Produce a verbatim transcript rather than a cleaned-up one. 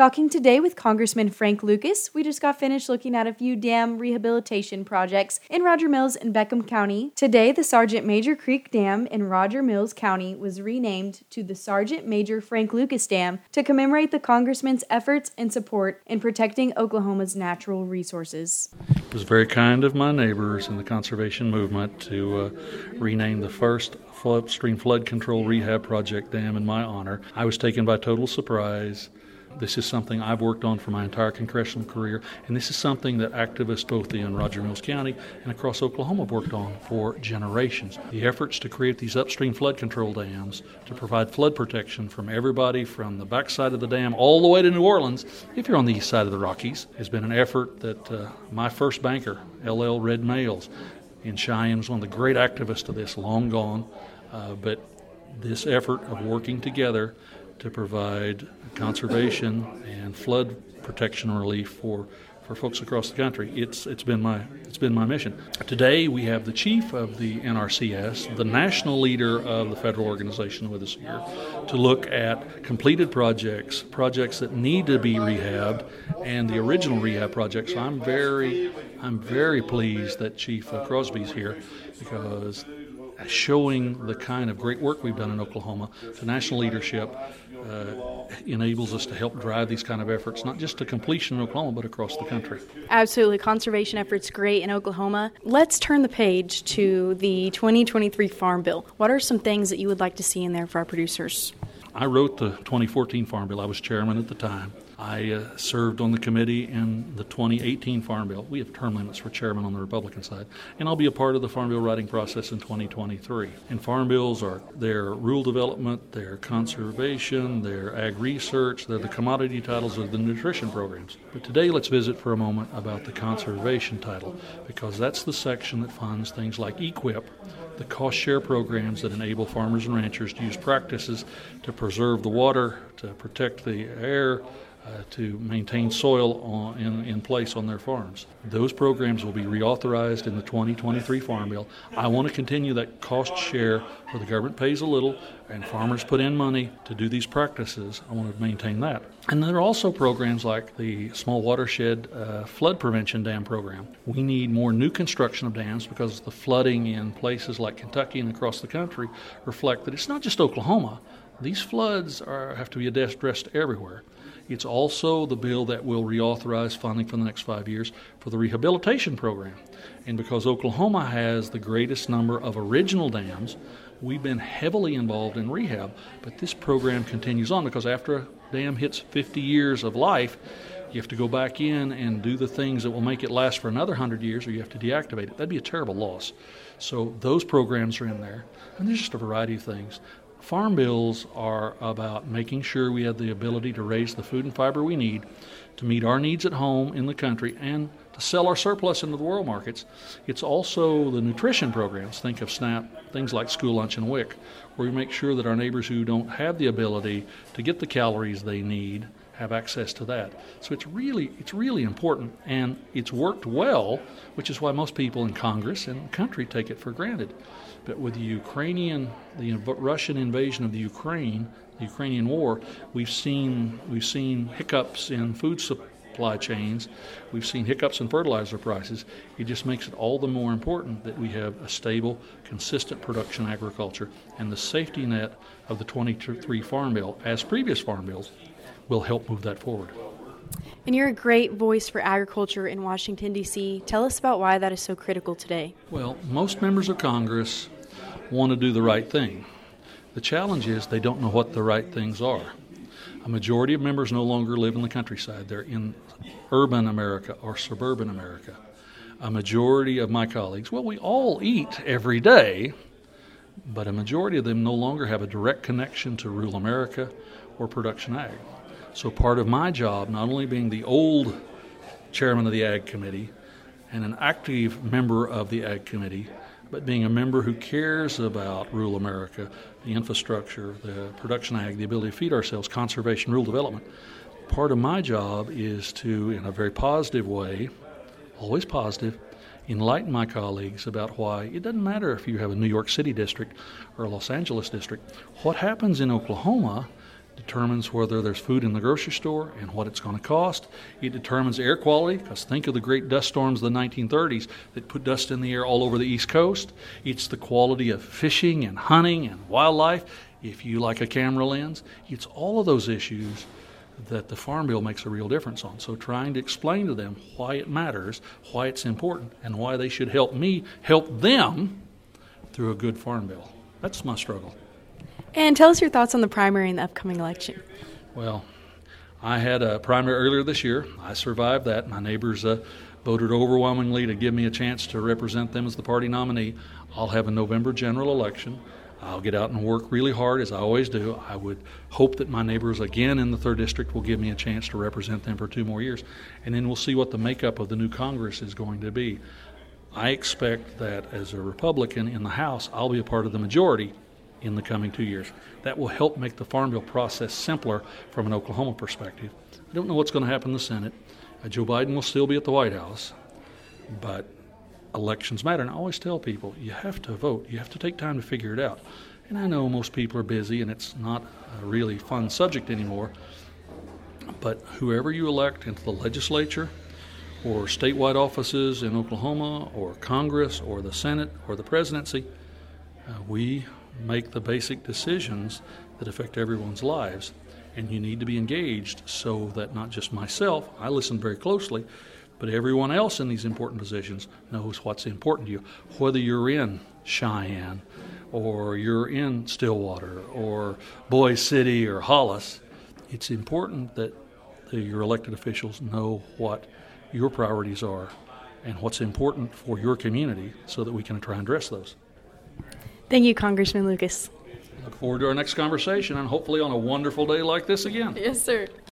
Talking today with Congressman Frank Lucas. We just got finished looking at a few dam rehabilitation projects in Roger Mills and Beckham County. Today, the Sergeant Major Creek Dam in Roger Mills County was renamed to the Sergeant Major Frank Lucas Dam to commemorate the Congressman's efforts and support in protecting Oklahoma's natural resources. It was very kind of my neighbors in the conservation movement to uh, rename the first upstream flood control rehab project dam in my honor. I was taken by total surprise. This is something I've worked on for my entire congressional career, and this is something that activists both in Roger Mills County and across Oklahoma have worked on for generations. The efforts to create these upstream flood control dams to provide flood protection from everybody from the backside of the dam all the way to New Orleans, if you're on the east side of the Rockies, has been an effort that uh, my first banker, L L Red Males, in Cheyenne was one of the great activists of this, long gone, uh, but this effort of working together to provide conservation and flood protection and relief for, for folks across the country. It's it's been my it's been my mission. Today we have the chief of the N R C S, the national leader of the federal organization with us here, to look at completed projects, projects that need to be rehabbed, and the original rehab projects. So I'm very I'm very pleased that Chief Crosby's here, because showing the kind of great work we've done in Oklahoma to national leadership uh, enables us to help drive these kind of efforts, not just to completion in Oklahoma, but across the country. Absolutely. Conservation efforts great in Oklahoma. Let's turn the page to the twenty twenty-three Farm Bill. What are some things that you would like to see in there for our producers? I wrote the twenty fourteen Farm Bill. I was chairman at the time. I uh, served on the committee in the twenty eighteen Farm Bill. We have term limits for chairman on the Republican side. And I'll be a part of the Farm Bill writing process in twenty twenty-three. And Farm Bills are their rural development, their conservation, their ag research, they're the commodity titles of the nutrition programs. But today let's visit for a moment about the conservation title, because that's the section that funds things like E Q I P, the cost share programs that enable farmers and ranchers to use practices to preserve the water, to protect the air, Uh, to maintain soil on, in, in place on their farms. Those programs will be reauthorized in the twenty twenty-three Farm Bill. I want to continue that cost share where the government pays a little and farmers put in money to do these practices. I want to maintain that. And there are also programs like the Small Watershed uh, Flood Prevention Dam Program. We need more new construction of dams because the flooding in places like Kentucky and across the country reflect that it's not just Oklahoma. These floods are, have to be addressed everywhere. It's also the bill that will reauthorize funding for the next five years for the rehabilitation program. And because Oklahoma has the greatest number of original dams, we've been heavily involved in rehab. But this program continues on because after a dam hits fifty years of life, you have to go back in and do the things that will make it last for another one hundred years, or you have to deactivate it. That'd be a terrible loss. So those programs are in there. And there's just a variety of things. Farm bills are about making sure we have the ability to raise the food and fiber we need to meet our needs at home in the country and to sell our surplus into the world markets. It's also the nutrition programs. Think of SNAP, things like School Lunch and WIC, where we make sure that our neighbors who don't have the ability to get the calories they need have access to that. So it's really it's really important, and it's worked well, which is why most people in Congress and the country take it for granted. But with the Ukrainian, the Russian invasion of the Ukraine, the Ukrainian war, we've seen we've seen hiccups in food supply chains. We've seen hiccups in fertilizer prices. It just makes it all the more important that we have a stable, consistent production agriculture, and the safety net of the twenty-three Farm Bill, as previous farm bills, will help move that forward. And you're a great voice for agriculture in Washington, D C Tell us about why that is so critical today. Well, most members of Congress want to do the right thing. The challenge is they don't know what the right things are. A majority of members no longer live in the countryside. They're in urban America or suburban America. A majority of my colleagues, well, we all eat every day, but a majority of them no longer have a direct connection to rural America or production ag. So part of my job, not only being the old chairman of the Ag Committee and an active member of the Ag Committee, but being a member who cares about rural America, the infrastructure, the production ag, the ability to feed ourselves, conservation, rural development, part of my job is to, in a very positive way, always positive, enlighten my colleagues about why it doesn't matter if you have a New York City district or a Los Angeles district. What happens in Oklahoma determines whether there's food in the grocery store and what it's going to cost. It determines air quality, because think of the great dust storms of the nineteen thirties that put dust in the air all over the East Coast. It's the quality of fishing and hunting and wildlife. If you like a camera lens, it's all of those issues that the Farm Bill makes a real difference on. So trying to explain to them why it matters, why it's important, and why they should help me help them through a good Farm Bill. That's my struggle. And tell us your thoughts on the primary in the upcoming election. Well, I had a primary earlier this year. I survived that. My neighbors uh, voted overwhelmingly to give me a chance to represent them as the party nominee. I'll have a November general election. I'll get out and work really hard, as I always do. I would hope that my neighbors again in the third District will give me a chance to represent them for two more years. And then we'll see what the makeup of the new Congress is going to be. I expect that as a Republican in the House, I'll be a part of the majority in the coming two years. That will help make the Farm Bill process simpler from an Oklahoma perspective. I don't know what's going to happen in the Senate. Uh, Joe Biden will still be at the White House, but elections matter. And I always tell people, you have to vote. You have to take time to figure it out. And I know most people are busy and it's not a really fun subject anymore, but whoever you elect into the legislature or statewide offices in Oklahoma or Congress or the Senate or the presidency, uh, we make the basic decisions that affect everyone's lives. And you need to be engaged so that not just myself, I listen very closely, but everyone else in these important positions knows what's important to you. Whether you're in Cheyenne or you're in Stillwater or Boise City or Hollis, it's important that the, your elected officials know what your priorities are and what's important for your community so that we can try and address those. Thank you, Congressman Lucas. Look forward to our next conversation and hopefully on a wonderful day like this again. Yes, sir.